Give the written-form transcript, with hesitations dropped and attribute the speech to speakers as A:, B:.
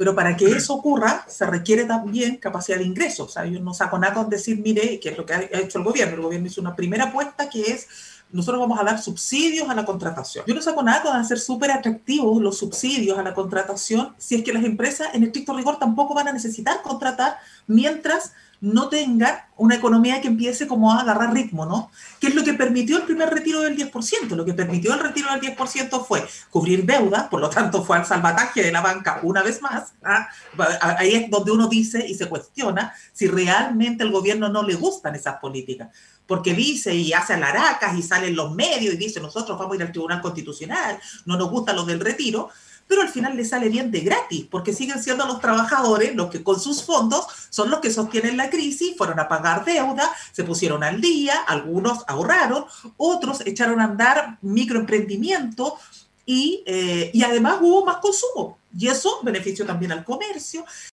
A: Pero para que eso ocurra, se requiere también capacidad de ingresos. O sea, yo no saco nada con decir, mire, que es lo que ha hecho el gobierno. El gobierno hizo una primera apuesta que es, nosotros vamos a dar subsidios a la contratación. Yo no saco nada con hacer súper atractivos los subsidios a la contratación, si es que las empresas en estricto rigor tampoco van a necesitar contratar mientras no tengan una economía que empiece como a agarrar ritmo, ¿no? ¿Qué es lo que permitió el primer retiro del 10%? Lo que permitió el retiro del 10% fue cubrir deuda, por lo tanto fue al salvataje de la banca una vez más. ¿Ah? Ahí es donde uno dice y se cuestiona si realmente al gobierno no le gustan esas políticas. Porque dice y hace alaracas y sale en los medios y dice nosotros vamos a ir al Tribunal Constitucional, no nos gusta lo del retiro, pero al final le sale bien de gratis, porque siguen siendo los trabajadores los que con sus fondos son los que sostienen la crisis, fueron a pagar deuda, se pusieron al día, algunos ahorraron, otros echaron a andar microemprendimiento y además hubo más consumo. Y eso benefició también al comercio.